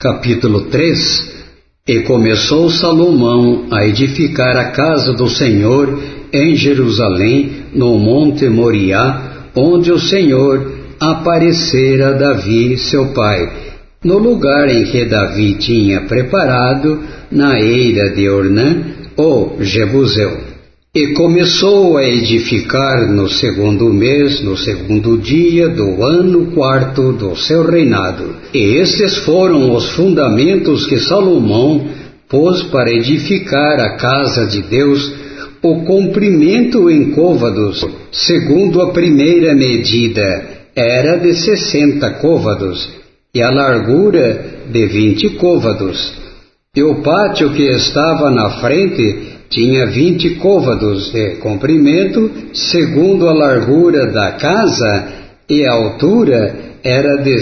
Capítulo 3. E começou Salomão a edificar a casa do Senhor em Jerusalém, no monte Moriá, onde o Senhor aparecera a Davi, seu pai, no lugar em que Davi tinha preparado, na eira de Ornã, o Jebuseu. E começou a edificar no segundo mês, no segundo dia do ano quarto do seu reinado. E estes foram os fundamentos que Salomão pôs para edificar a casa de Deus, o comprimento em côvados, segundo a primeira medida, era de 60 côvados, e a largura de 20 côvados. E o pátio que estava na frente tinha 20 côvados de comprimento, segundo a largura da casa, e a altura era de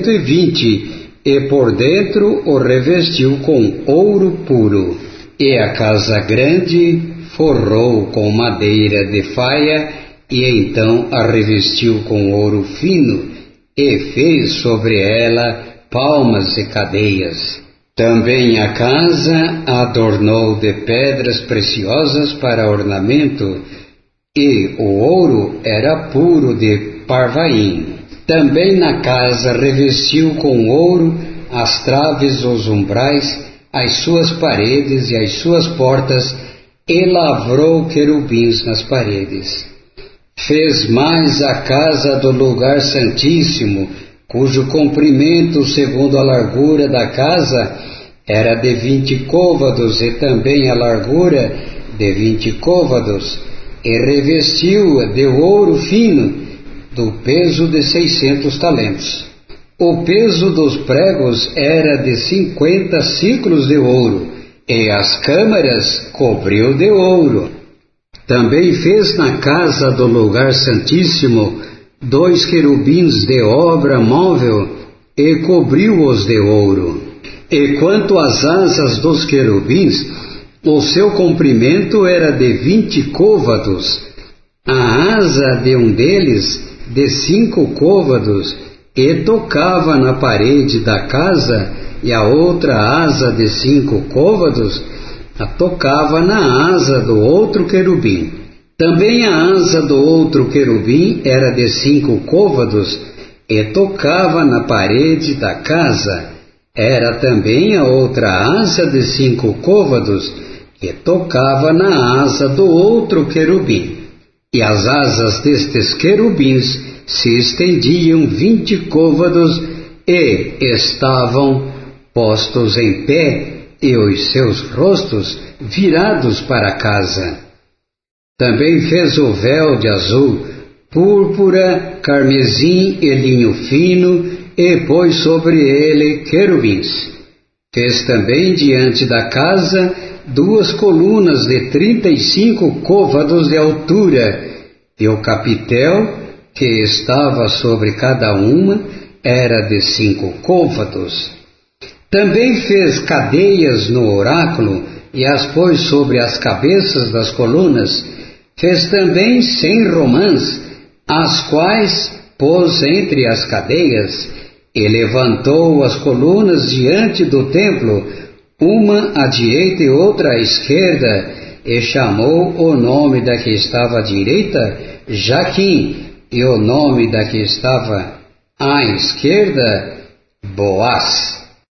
120, e por dentro o revestiu com ouro puro. E a casa grande forrou com madeira de faia, e então a revestiu com ouro fino, e fez sobre ela palmas e cadeias. Também a casa adornou de pedras preciosas para ornamento, e o ouro era puro de Parvaim. Também na casa revestiu com ouro as traves, os umbrais, as suas paredes e as suas portas, e lavrou querubins nas paredes. Fez mais a casa do lugar santíssimo, cujo comprimento, segundo a largura da casa, era de 20 côvados, e também a largura de 20 côvados, e revestiu-a de ouro fino, do peso de 600 talentos. O peso dos pregos era de 50 ciclos de ouro, e as câmaras cobriu de ouro. Também fez na casa do lugar santíssimo 2 querubins de obra móvel, e cobriu-os de ouro. E quanto às asas dos querubins, o seu comprimento era de 20 côvados, a asa de um deles de 5 côvados, e tocava na parede da casa, e a outra asa de 5 côvados tocava na asa do outro querubim. Também a asa do outro querubim era de 5 côvados, e tocava na parede da casa. Era também a outra asa de 5 côvados, que tocava na asa do outro querubim. E as asas destes querubins se estendiam 20 côvados, e estavam postos em pé, e os seus rostos virados para a casa. Também fez o véu de azul, púrpura, carmesim e linho fino, e pôs sobre ele querubins. Fez também diante da casa 2 colunas de 35 côvados de altura, e o capitel que estava sobre cada uma era de 5 côvados. Também fez cadeias no oráculo, e as pôs sobre as cabeças das colunas. Fez também 100 romãs, as quais pôs entre as cadeias, e levantou as colunas diante do templo, uma à direita e outra à esquerda, e chamou o nome da que estava à direita Jaquim, e o nome da que estava à esquerda Boaz.